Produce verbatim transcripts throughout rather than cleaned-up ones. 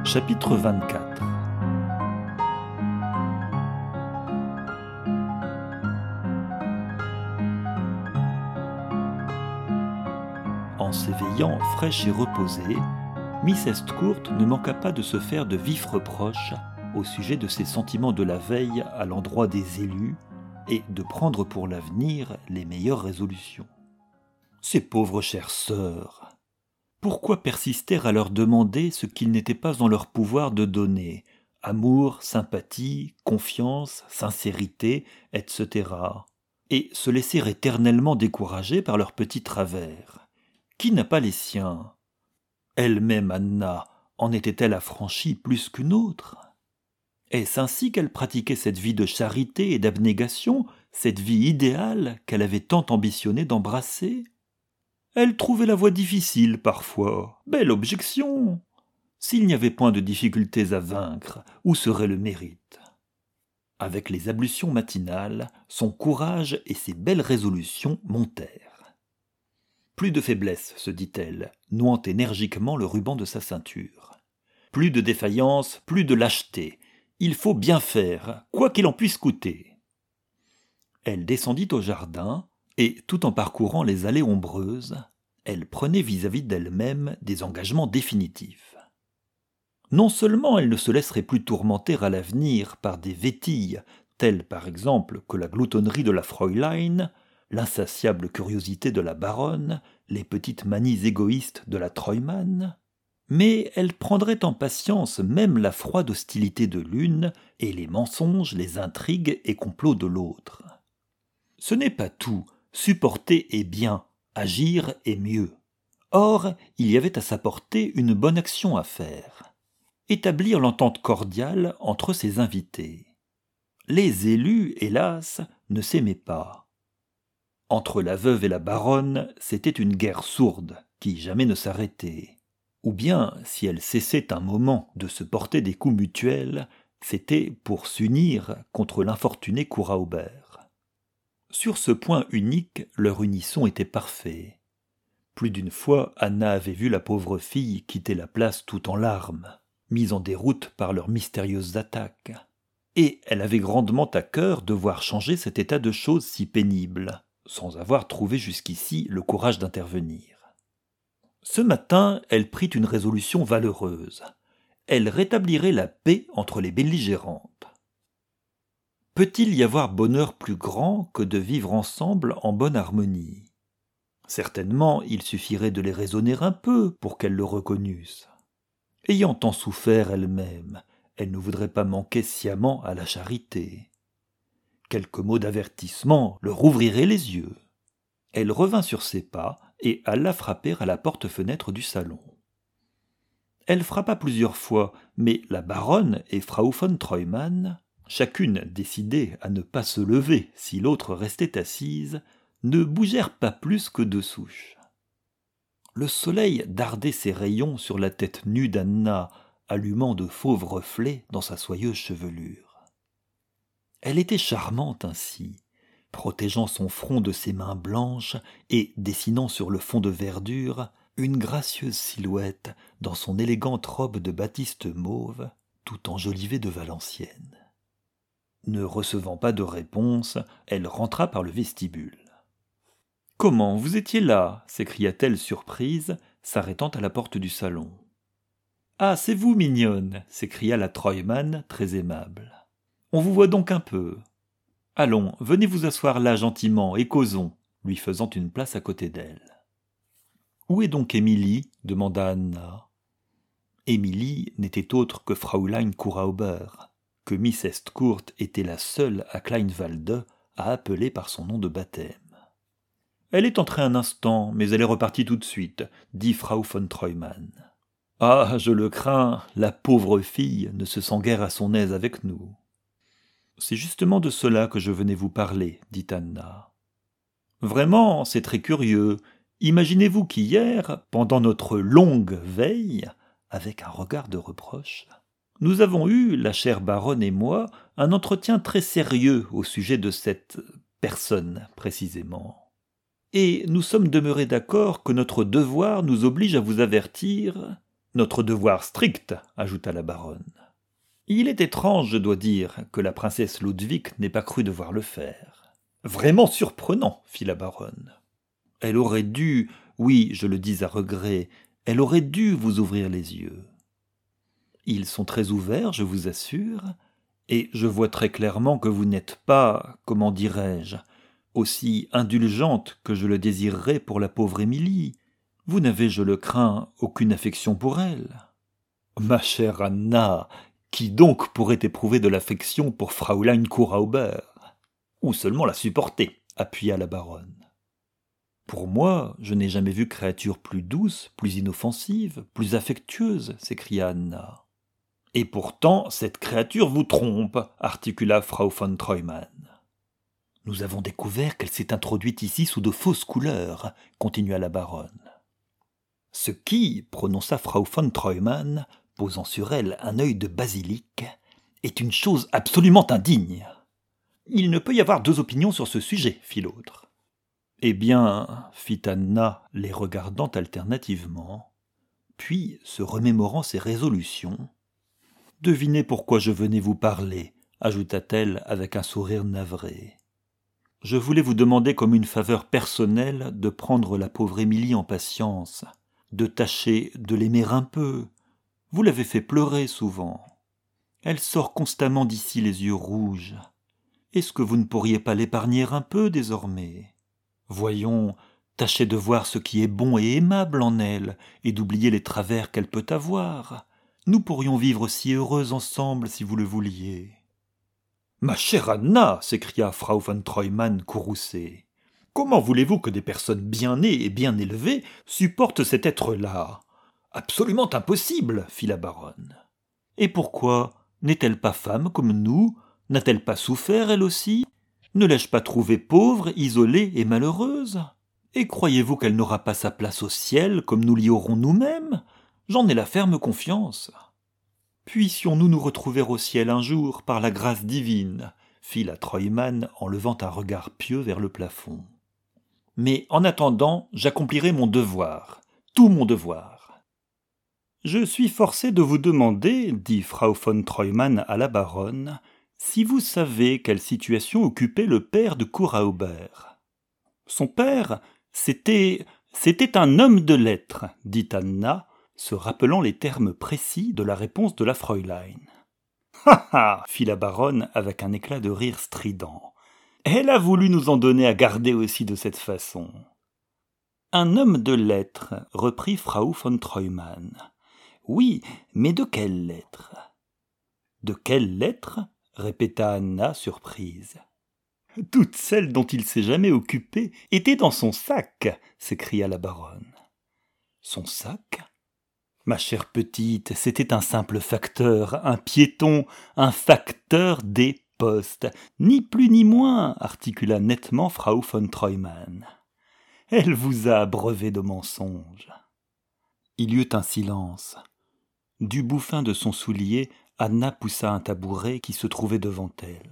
Chapitre vingt-quatre. En s'éveillant fraîche et reposée, Miss Estcourt ne manqua pas de se faire de vifs reproches au sujet de ses sentiments de la veille à l'endroit des élus et de prendre pour l'avenir les meilleures résolutions. Ces pauvres chères sœurs! Pourquoi persister à leur demander ce qu'il n'était pas en leur pouvoir de donner, amour, sympathie, confiance, sincérité, et cetera, et se laisser éternellement décourager par leurs petits travers? Qui n'a pas les siens? Elle-même, Anna, en était-elle affranchie plus qu'une autre? Est-ce ainsi qu'elle pratiquait cette vie de charité et d'abnégation, cette vie idéale qu'elle avait tant ambitionné d'embrasser? Elle trouvait la voie difficile parfois. Belle objection! S'il n'y avait point de difficultés à vaincre, où serait le mérite? Avec les ablutions matinales, son courage et ses belles résolutions montèrent. Plus de faiblesse, se dit-elle, nouant énergiquement le ruban de sa ceinture. Plus de défaillance, plus de lâcheté. Il faut bien faire, quoi qu'il en puisse coûter. Elle descendit au jardin, et, tout en parcourant les allées ombreuses, elle prenait vis-à-vis d'elle-même des engagements définitifs. Non seulement elle ne se laisserait plus tourmenter à l'avenir par des vétilles, telles par exemple que la gloutonnerie de la Fräulein, l'insatiable curiosité de la baronne, les petites manies égoïstes de la Treumann, mais elle prendrait en patience même la froide hostilité de l'une et les mensonges, les intrigues et complots de l'autre. Ce n'est pas tout. Supporter est bien, agir est mieux. Or, il y avait à sa portée une bonne action à faire. Établir l'entente cordiale entre ses invités. Les élus, hélas, ne s'aimaient pas. Entre la veuve et la baronne, c'était une guerre sourde, qui jamais ne s'arrêtait. Ou bien, si elle cessait un moment de se porter des coups mutuels, c'était pour s'unir contre l'infortuné Kouraubert. Sur ce point unique, leur unisson était parfait. Plus d'une fois, Anna avait vu la pauvre fille quitter la place tout en larmes, mise en déroute par leurs mystérieuses attaques. Et elle avait grandement à cœur de voir changer cet état de choses si pénible, sans avoir trouvé jusqu'ici le courage d'intervenir. Ce matin, elle prit une résolution valeureuse. Elle rétablirait la paix entre les belligérantes. Peut-il y avoir bonheur plus grand que de vivre ensemble en bonne harmonie? Certainement, il suffirait de les raisonner un peu pour qu'elles le reconnussent. Ayant tant souffert elle-même, elle ne voudrait pas manquer sciemment à la charité. Quelques mots d'avertissement leur ouvriraient les yeux. Elle revint sur ses pas et alla frapper à la porte-fenêtre du salon. Elle frappa plusieurs fois, mais la baronne et Frau von Treumann, chacune décidée à ne pas se lever si l'autre restait assise, ne bougèrent pas plus que deux souches. Le soleil dardait ses rayons sur la tête nue d'Anna, allumant de fauves reflets dans sa soyeuse chevelure. Elle était charmante ainsi, protégeant son front de ses mains blanches et dessinant sur le fond de verdure une gracieuse silhouette dans son élégante robe de batiste mauve, tout enjolivée de Valenciennes. Ne recevant pas de réponse, elle rentra par le vestibule. « Comment, vous étiez là ?» s'écria-t-elle surprise, s'arrêtant à la porte du salon. « Ah, c'est vous, mignonne !» s'écria la Treumann, très aimable. « On vous voit donc un peu. Allons, venez vous asseoir là gentiment et causons, lui faisant une place à côté d'elle. »« Où est donc Émilie ?» demanda Anna. Émilie n'était autre que Fräulein Kouraubert, que Miss Estcourt était la seule à Kleinwalde à appeler par son nom de baptême. « Elle est entrée un instant, mais elle est repartie tout de suite, » dit Frau von Treumann. « Ah, je le crains, la pauvre fille ne se sent guère à son aise avec nous. »« C'est justement de cela que je venais vous parler, » dit Anna. « Vraiment, c'est très curieux. Imaginez-vous qu'hier, pendant notre longue veille, avec un regard de reproche, nous avons eu, la chère baronne et moi, un entretien très sérieux au sujet de cette personne, précisément. Et nous sommes demeurés d'accord que notre devoir nous oblige à vous avertir, notre devoir strict, ajouta la baronne. Il est étrange, je dois dire, que la princesse Ludwig n'ait pas cru devoir le faire. Vraiment surprenant, fit la baronne. Elle aurait dû, oui, je le dis à regret, elle aurait dû vous ouvrir les yeux. Ils sont très ouverts, je vous assure, et je vois très clairement que vous n'êtes pas, comment dirais-je, aussi indulgente que je le désirerais pour la pauvre Émilie. Vous n'avez, je le crains, aucune affection pour elle. Ma chère Anna, qui donc pourrait éprouver de l'affection pour Fraulein Kurauber? Ou seulement la supporter, appuya la baronne. Pour moi, je n'ai jamais vu créature plus douce, plus inoffensive, plus affectueuse, s'écria Anna. Et pourtant, cette créature vous trompe, articula Frau von Treumann. Nous avons découvert qu'elle s'est introduite ici sous de fausses couleurs, continua la baronne. Ce qui, prononça Frau von Treumann, posant sur elle un œil de basilic, est une chose absolument indigne. Il ne peut y avoir deux opinions sur ce sujet, fit l'autre. Eh bien, fit Anna, les regardant alternativement, puis, se remémorant ses résolutions, « Devinez pourquoi je venais vous parler, ajouta-t-elle avec un sourire navré. Je voulais vous demander comme une faveur personnelle de prendre la pauvre Émilie en patience, de tâcher de l'aimer un peu. Vous l'avez fait pleurer souvent. Elle sort constamment d'ici les yeux rouges. Est-ce que vous ne pourriez pas l'épargner un peu désormais? Voyons, tâchez de voir ce qui est bon et aimable en elle, et d'oublier les travers qu'elle peut avoir. Nous pourrions vivre si heureux ensemble si vous le vouliez. »« Ma chère Anna, s'écria Frau von Treumann courroucée, comment voulez-vous que des personnes bien nées et bien élevées supportent cet être-là? Absolument impossible, fit la baronne. Et pourquoi? N'est-elle pas femme comme nous? N'a-t-elle pas souffert, elle aussi? Ne l'ai-je pas trouvée pauvre, isolée et malheureuse? Et croyez-vous qu'elle n'aura pas sa place au ciel, comme nous l'y aurons nous-mêmes? J'en ai la ferme confiance. Puissions-nous nous retrouver au ciel un jour, par la grâce divine, fit la Treumann en levant un regard pieux vers le plafond. Mais en attendant, j'accomplirai mon devoir, tout mon devoir. Je suis forcé de vous demander, dit Frau von Treumann à la baronne, si vous savez quelle situation occupait le père de Kurauber. Son père, c'était, c'était un homme de lettres, dit Anna, se rappelant les termes précis de la réponse de la Fräulein. « Ha ha !» fit la baronne avec un éclat de rire strident. « Elle a voulu nous en donner à garder aussi de cette façon. »« Un homme de lettres, » reprit Frau von Treumann. « Oui, mais de quelles lettres ?»« De quelles lettres ?» répéta Anna, surprise. « Toutes celles dont il s'est jamais occupé étaient dans son sac !» s'écria la baronne. « Son sac ? Ma chère petite, c'était un simple facteur, un piéton, un facteur des postes, ni plus ni moins, articula nettement Frau von Treumann. Elle vous a abreuvé de mensonges. Il y eut un silence. Du bout fin de son soulier, Anna poussa un tabouret qui se trouvait devant elle.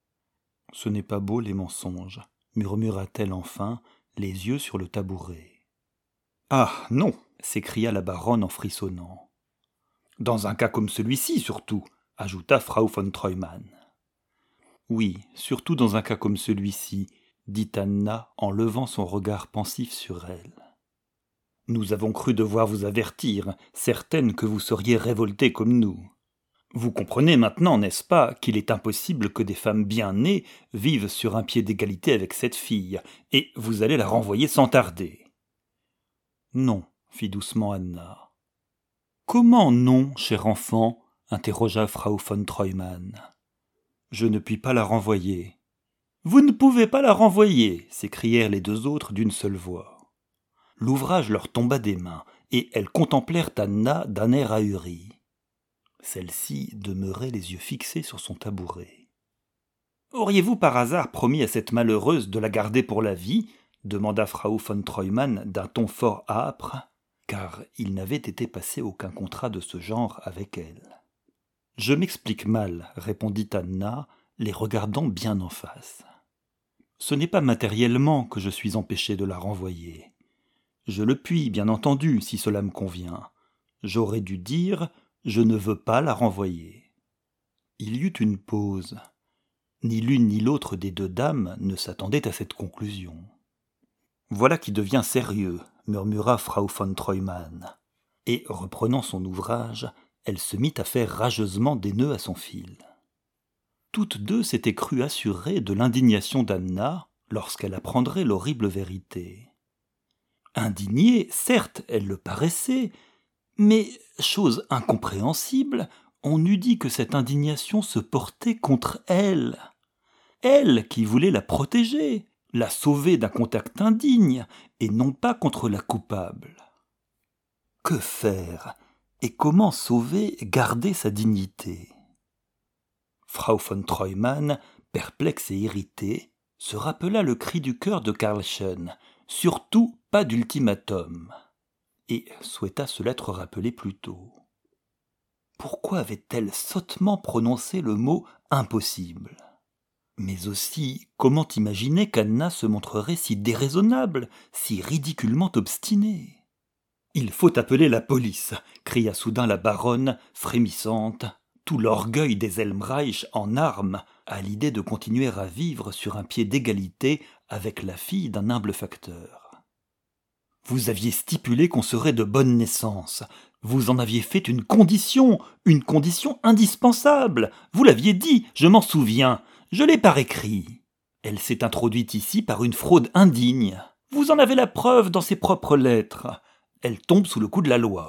« Ce n'est pas beau les mensonges, » murmura-t-elle enfin, les yeux sur le tabouret. « Ah, non !» s'écria la baronne en frissonnant. « Dans un cas comme celui-ci, surtout, » ajouta Frau von Treumann. « Oui, surtout dans un cas comme celui-ci, » dit Anna en levant son regard pensif sur elle. « Nous avons cru devoir vous avertir, certaine que vous seriez révoltée comme nous. Vous comprenez maintenant, n'est-ce pas, qu'il est impossible que des femmes bien nées vivent sur un pied d'égalité avec cette fille, et vous allez la renvoyer sans tarder. »« Non, » fit doucement Anna. « Comment non, cher enfant ?» interrogea Frau von Treumann. « Je ne puis pas la renvoyer. »« Vous ne pouvez pas la renvoyer !» s'écrièrent les deux autres d'une seule voix. L'ouvrage leur tomba des mains, et elles contemplèrent Anna d'un air ahuri. Celle-ci demeurait les yeux fixés sur son tabouret. « Auriez-vous par hasard promis à cette malheureuse de la garder pour la vie ?» demanda Frau von Treumann d'un ton fort âpre, car il n'avait été passé aucun contrat de ce genre avec elle. « Je m'explique mal, » répondit Anna, les regardant bien en face. « Ce n'est pas matériellement que je suis empêché de la renvoyer. Je le puis, bien entendu, si cela me convient. J'aurais dû dire « Je ne veux pas la renvoyer ». Il y eut une pause. Ni l'une ni l'autre des deux dames ne s'attendait à cette conclusion. « Voilà qui devient sérieux », murmura Frau von Treumann. Et, reprenant son ouvrage, elle se mit à faire rageusement des nœuds à son fil. Toutes deux s'étaient crues assurées de l'indignation d'Anna lorsqu'elle apprendrait l'horrible vérité. Indignée, certes, elle le paraissait, mais, chose incompréhensible, on eût dit que cette indignation se portait contre elle. Elle qui voulait la protéger, la sauver d'un contact indigne, et non pas contre la coupable. Que faire et comment sauver, garder sa dignité? Frau von Treumann, perplexe et irritée, se rappela le cri du cœur de Karlchen, surtout pas d'ultimatum, et souhaita se l'être rappelé plus tôt. Pourquoi avait-elle sottement prononcé le mot impossible? Mais aussi, comment imaginer qu'Anna se montrerait si déraisonnable, si ridiculement obstinée? « Il faut appeler la police !» cria soudain la baronne, frémissante, tout l'orgueil des Helmreich en armes à l'idée de continuer à vivre sur un pied d'égalité avec la fille d'un humble facteur. « Vous aviez stipulé qu'on serait de bonne naissance. Vous en aviez fait une condition, une condition indispensable. Vous l'aviez dit, je m'en souviens. Je l'ai par écrit. Elle s'est introduite ici par une fraude indigne. Vous en avez la preuve dans ses propres lettres. Elle tombe sous le coup de la loi. »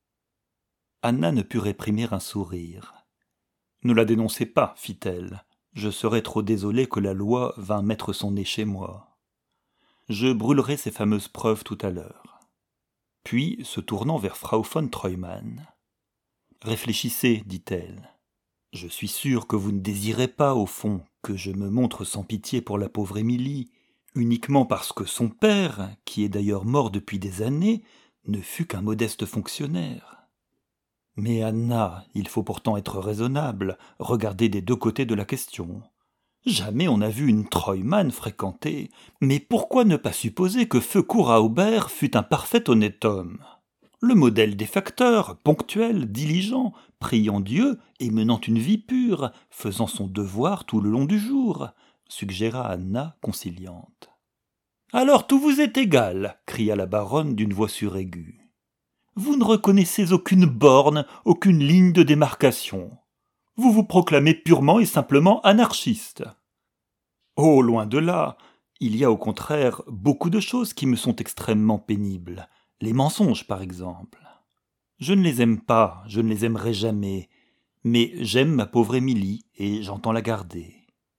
Anna ne put réprimer un sourire. « Ne la dénoncez pas, fit-elle. Je serais trop désolée que la loi vînt mettre son nez chez moi. Je brûlerai ces fameuses preuves tout à l'heure. » Puis, se tournant vers Frau von Treumann, « Réfléchissez, dit-elle. Je suis sûre que vous ne désirez pas, au fond, que je me montre sans pitié pour la pauvre Émilie, uniquement parce que son père, qui est d'ailleurs mort depuis des années, ne fut qu'un modeste fonctionnaire. Mais Anna, il faut pourtant être raisonnable, regarder des deux côtés de la question. Jamais on n'a vu une Treumann fréquenter, mais pourquoi ne pas supposer que feu Kuraubert fut un parfait honnête homme? Le modèle des facteurs, ponctuel, diligent, priant Dieu et menant une vie pure, faisant son devoir tout le long du jour, suggéra Anna conciliante. « Alors tout vous est égal, cria la baronne d'une voix suraiguë. Vous ne reconnaissez aucune borne, aucune ligne de démarcation. Vous vous proclamez purement et simplement anarchiste. Oh, loin de là, il y a au contraire beaucoup de choses qui me sont extrêmement pénibles, les mensonges par exemple. Je ne les aime pas, je ne les aimerai jamais, mais j'aime ma pauvre Émilie et j'entends la garder. »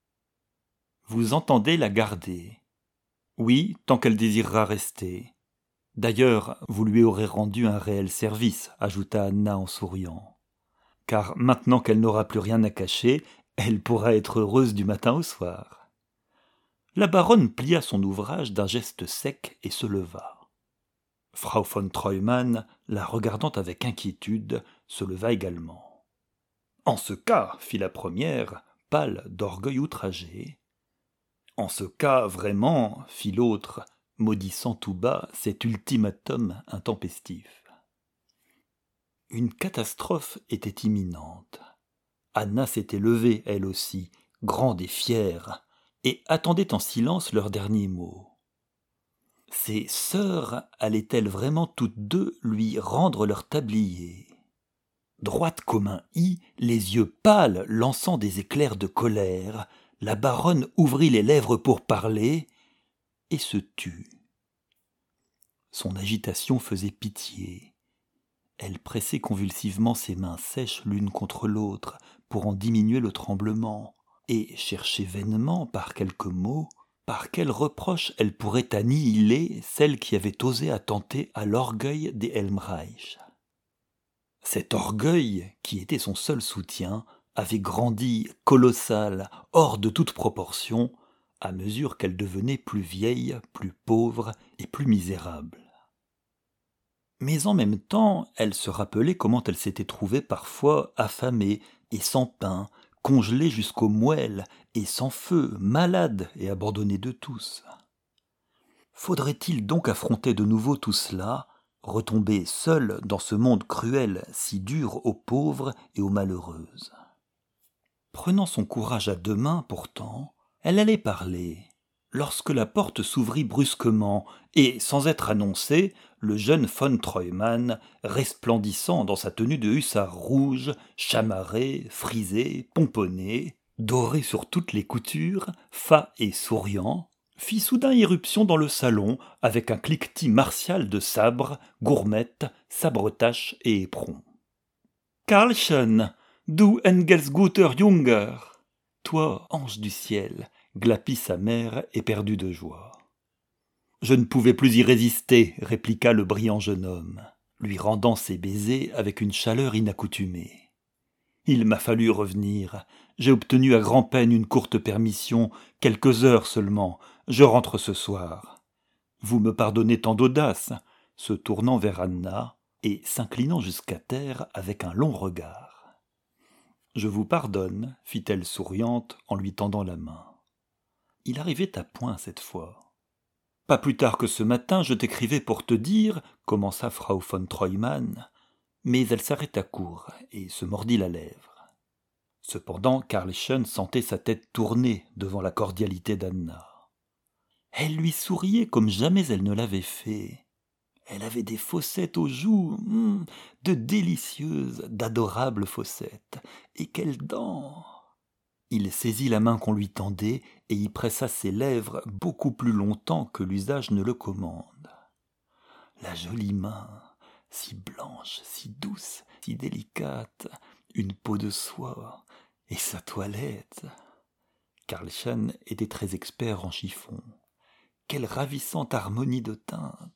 Vous entendez la garder. Oui, tant qu'elle désirera rester. D'ailleurs, vous lui aurez rendu un réel service, ajouta Anna en souriant. Car maintenant qu'elle n'aura plus rien à cacher, elle pourra être heureuse du matin au soir. La baronne plia son ouvrage d'un geste sec et se leva. Frau von Treumann, la regardant avec inquiétude, se leva également. « En ce cas, fit la première, pâle d'orgueil outragé. « En ce cas, vraiment, fit l'autre, maudissant tout bas cet ultimatum intempestif. » Une catastrophe était imminente. Anna s'était levée, elle aussi, grande et fière, et attendait en silence leurs derniers mots. Ses sœurs allaient-elles vraiment toutes deux lui rendre leur tablier? Droite comme un i, les yeux pâles lançant des éclairs de colère, la baronne ouvrit les lèvres pour parler et se tut. Son agitation faisait pitié. Elle pressait convulsivement ses mains sèches l'une contre l'autre pour en diminuer le tremblement et cherchait vainement par quelques mots par quel reproche elle pourrait annihiler celle qui avait osé attenter à l'orgueil des Helmreich. Cet orgueil, qui était son seul soutien, avait grandi colossal, hors de toute proportion, à mesure qu'elle devenait plus vieille, plus pauvre et plus misérable. Mais en même temps, elle se rappelait comment elle s'était trouvée parfois affamée et sans pain, congelée jusqu'aux moelles et sans feu, malade et abandonnée de tous. Faudrait-il donc affronter de nouveau tout cela, retomber seule dans ce monde cruel si dur aux pauvres et aux malheureuses. Prenant son courage à deux mains pourtant, elle allait parler, lorsque la porte s'ouvrit brusquement, et, sans être annoncé, le jeune von Treumann, resplendissant dans sa tenue de hussard rouge, chamarré, frisé, pomponné, doré sur toutes les coutures, fat et souriant, fit soudain irruption dans le salon avec un cliquetis martial de sabres, gourmettes, sabretaches et éperons. « Karlchen, du Engelsguter Junger !» Toi, ange du ciel, glapit sa mère éperdue de joie. « Je ne pouvais plus y résister, » répliqua le brillant jeune homme, lui rendant ses baisers avec une chaleur inaccoutumée. « Il m'a fallu revenir. J'ai obtenu à grand-peine une courte permission, quelques heures seulement. Je rentre ce soir. Vous me pardonnez tant d'audace ?» se tournant vers Anna et s'inclinant jusqu'à terre avec un long regard. « Je vous pardonne, » fit-elle souriante en lui tendant la main. Il arrivait à point cette fois. « Pas plus tard que ce matin, je t'écrivais pour te dire, » commença Frau von Treumann, mais elle s'arrêta court et se mordit la lèvre. Cependant, Karlchen sentait sa tête tourner devant la cordialité d'Anna. Elle lui souriait comme jamais elle ne l'avait fait. Elle avait des fossettes aux joues, hum, de délicieuses, d'adorables fossettes. Et quelles dents! Il saisit la main qu'on lui tendait et y pressa ses lèvres beaucoup plus longtemps que l'usage ne le commande. La jolie main, si blanche, si douce, si délicate, une peau de soie, et sa toilette. Karlchen était très expert en chiffon. Quelle ravissante harmonie de teintes!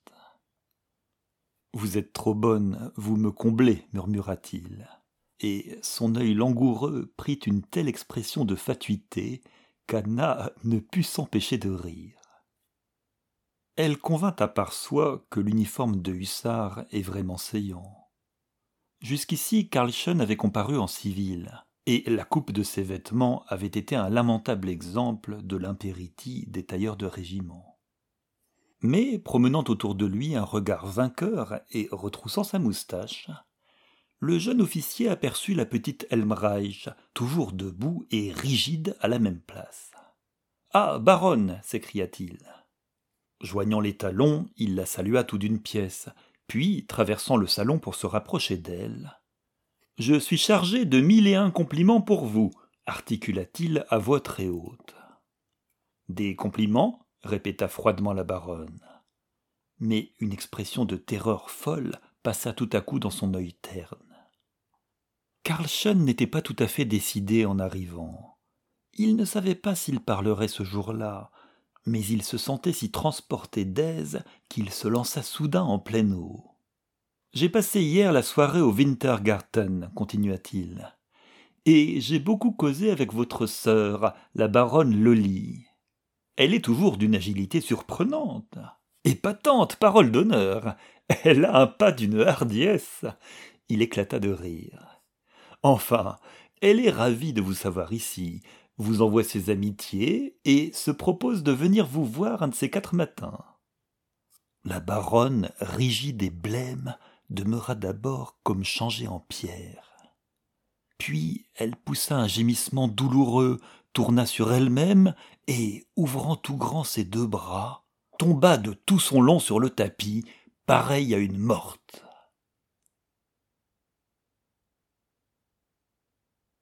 « Vous êtes trop bonne, vous me comblez, » murmura-t-il. Et son œil langoureux prit une telle expression de fatuité qu'Anna ne put s'empêcher de rire. Elle convint à part soi que l'uniforme de hussard est vraiment saillant. Jusqu'ici, Karlchen avait comparu en civil, et la coupe de ses vêtements avait été un lamentable exemple de l'impéritie des tailleurs de régiment. Mais, promenant autour de lui un regard vainqueur et retroussant sa moustache, le jeune officier aperçut la petite Helmreich, toujours debout et rigide à la même place. « Ah, baronne !» s'écria-t-il. Joignant les talons, il la salua tout d'une pièce, puis, traversant le salon pour se rapprocher d'elle, « Je suis chargé de mille et un compliments pour vous !» articula-t-il à voix très haute. « Des compliments ?» répéta froidement la baronne. Mais une expression de terreur folle passa tout à coup dans son œil terne. Karlchen n'était pas tout à fait décidé en arrivant. Il ne savait pas s'il parlerait ce jour-là, mais il se sentait si transporté d'aise qu'il se lança soudain en pleine eau. « J'ai passé hier la soirée au Wintergarten, » continua-t-il, « et j'ai beaucoup causé avec votre sœur, la baronne Lolly. Elle est toujours d'une agilité surprenante. Épatante, parole d'honneur. Elle a un pas d'une hardiesse. » Il éclata de rire. « Enfin, elle est ravie de vous savoir ici, vous envoie ses amitiés et se propose de venir vous voir un de ces quatre matins. » La baronne, rigide et blême, demeura d'abord comme changée en pierre. Puis elle poussa un gémissement douloureux, tourna sur elle-même et, ouvrant tout grand ses deux bras, tomba de tout son long sur le tapis, pareille à une morte.